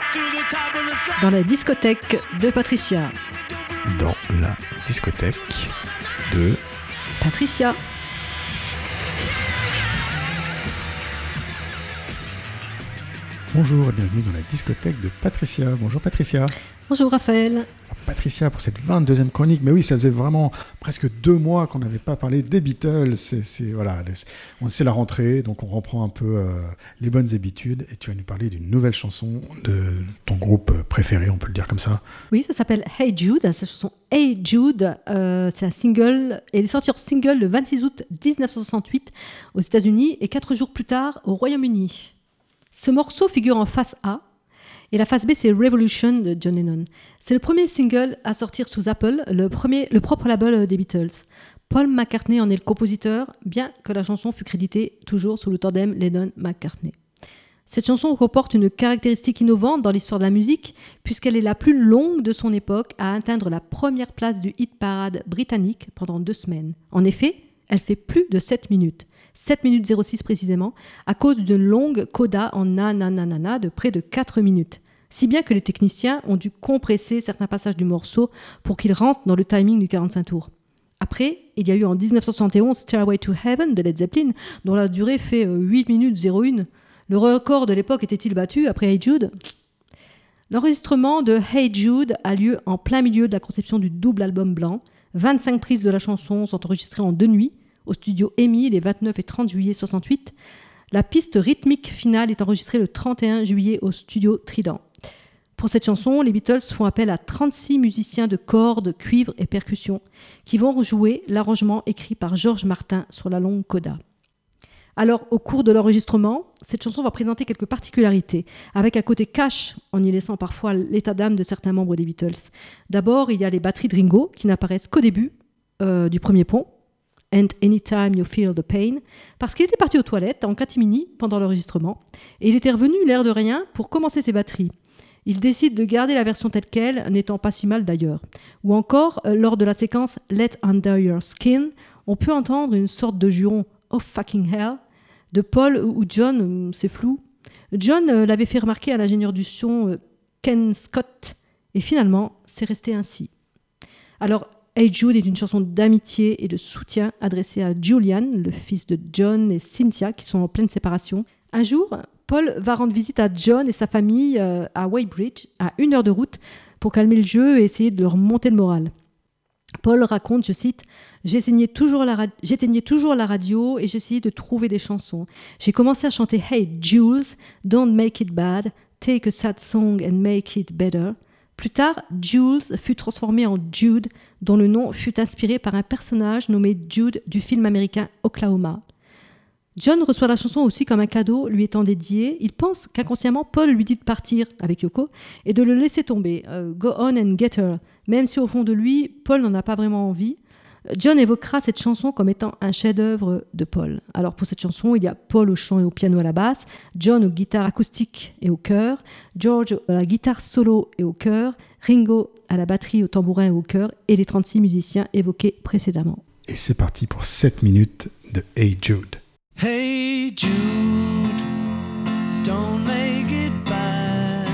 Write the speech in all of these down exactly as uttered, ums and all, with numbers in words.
Dans la discothèque de Patricia. Dans la discothèque de Patricia. Bonjour et bienvenue dans la discothèque de Patricia. Bonjour Patricia. Bonjour Raphaël. Patricia pour cette vingt-deuxième chronique. Mais oui, ça faisait vraiment presque deux mois qu'on n'avait pas parlé des Beatles. C'est, c'est, voilà, on sait la rentrée, donc on reprend un peu euh, les bonnes habitudes. Et tu vas nous parler d'une nouvelle chanson de ton groupe préféré, on peut le dire comme ça. Oui, ça s'appelle Hey Jude. Cette chanson Hey Jude, euh, c'est un single. Et elle est sortie en single le vingt-six août dix-neuf cent soixante-huit aux États-Unis et quatre jours plus tard au Royaume-Uni. Ce morceau figure en face A. Et la face B, c'est Revolution de John Lennon. C'est le premier single à sortir sous Apple, le, premier, le propre label des Beatles. Paul McCartney en est le compositeur, bien que la chanson fût créditée toujours sous le tandem Lennon-McCartney. Cette chanson comporte une caractéristique innovante dans l'histoire de la musique, puisqu'elle est la plus longue de son époque à atteindre la première place du hit parade britannique pendant deux semaines. En effet, elle fait plus de sept minutes. sept minutes zéro six précisément, à cause d'une longue coda en na-na-na-na-na de près de quatre minutes. Si bien que les techniciens ont dû compresser certains passages du morceau pour qu'il rentre dans le timing du quarante-cinq tours. Après, il y a eu en dix-neuf cent soixante et onze Stairway to Heaven de Led Zeppelin, dont la durée fait huit minutes zéro un. Le record de l'époque était-il battu après Hey Jude ? L'enregistrement de Hey Jude a lieu en plein milieu de la conception du double album blanc. vingt-cinq prises de la chanson sont enregistrées en deux nuits, au studio EMI les vingt-neuf et trente juillet soixante-huit. La piste rythmique finale est enregistrée le trente et un juillet au studio Trident. Pour cette chanson, les Beatles font appel à trente-six musiciens de cordes, cuivre et percussions qui vont rejouer l'arrangement écrit par George Martin sur la longue coda. Alors, au cours de l'enregistrement, cette chanson va présenter quelques particularités, avec un côté cash, en y laissant parfois l'état d'âme de certains membres des Beatles. D'abord, il y a les batteries de Ringo qui n'apparaissent qu'au début euh, du premier pont, And Anytime You Feel the Pain, parce qu'il était parti aux toilettes en catimini pendant l'enregistrement, et il était revenu l'air de rien pour commencer ses batteries. Il décide de garder la version telle qu'elle, n'étant pas si mal d'ailleurs. Ou encore, euh, lors de la séquence Let Under Your Skin, on peut entendre une sorte de juron « Oh fucking hell » de Paul ou John, c'est flou. John euh, l'avait fait remarquer à l'ingénieur du son euh, Ken Scott, et finalement, c'est resté ainsi. Alors, Hey Jude est une chanson d'amitié et de soutien adressée à Julian, le fils de John et Cynthia, qui sont en pleine séparation. Un jour, Paul va rendre visite à John et sa famille euh, à Weybridge, à une heure de route, pour calmer le jeu et essayer de leur monter le moral. Paul raconte, je cite, « J'éteignais toujours, la ra- j'éteignais toujours la radio et j'essayais de trouver des chansons. J'ai commencé à chanter « Hey Jules, don't make it bad, take a sad song and make it better ». Plus tard, Jules fut transformé en Jude, dont le nom fut inspiré par un personnage nommé Jude du film américain Oklahoma. John reçoit la chanson aussi comme un cadeau lui étant dédié. Il pense qu'inconsciemment, Paul lui dit de partir avec Yoko et de le laisser tomber. Uh, go on and get her. Même si au fond de lui, Paul n'en a pas vraiment envie. John évoquera cette chanson comme étant un chef-d'œuvre de Paul. Alors pour cette chanson, il y a Paul au chant et au piano à la basse, John aux guitares acoustiques et au chœur, George à la guitare solo et au chœur, Ringo à la batterie, au tambourin et au chœur, et les trente-six musiciens évoqués précédemment. Et c'est parti pour sept minutes de Hey Jude. Hey Jude, don't make it bad.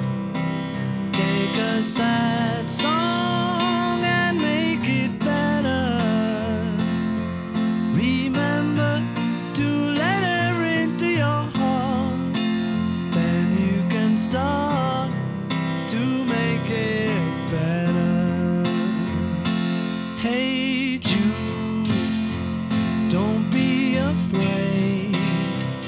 Take a sad song and make it better. Remember to let her into your heart. Then you can start to make it better. Hey Jude, don't be afraid.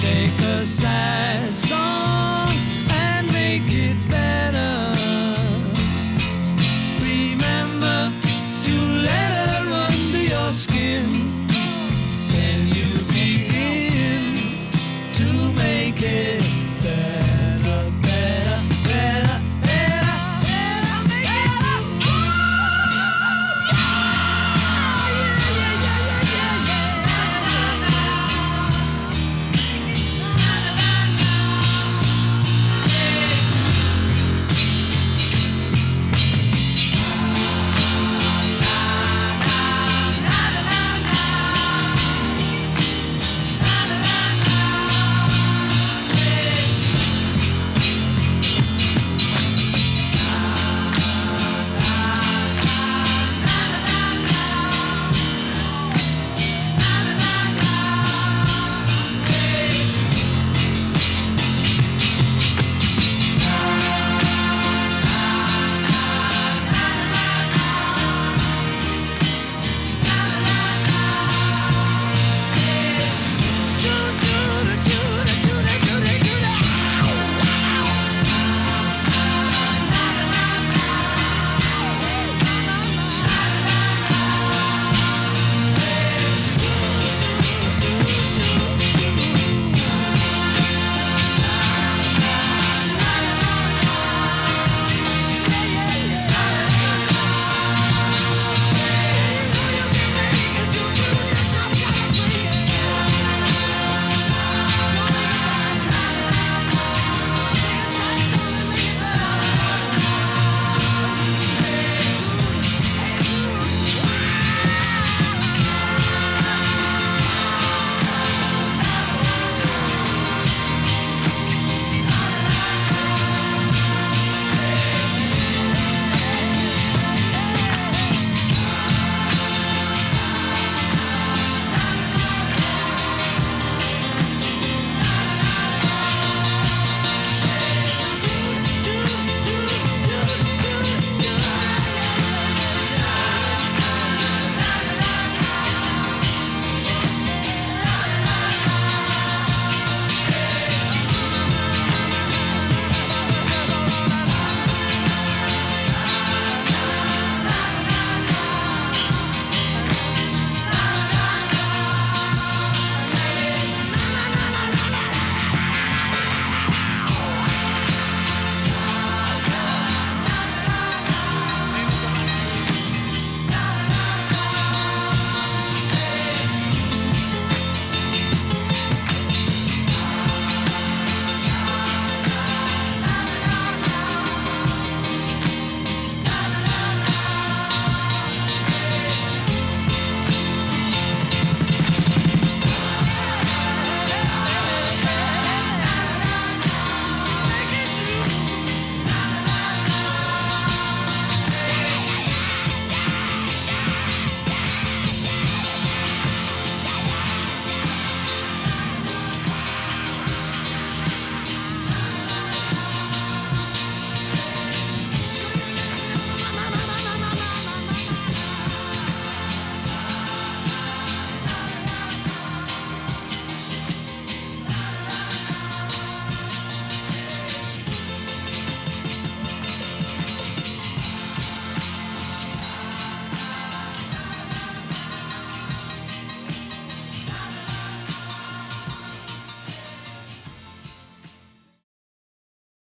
Take a sad song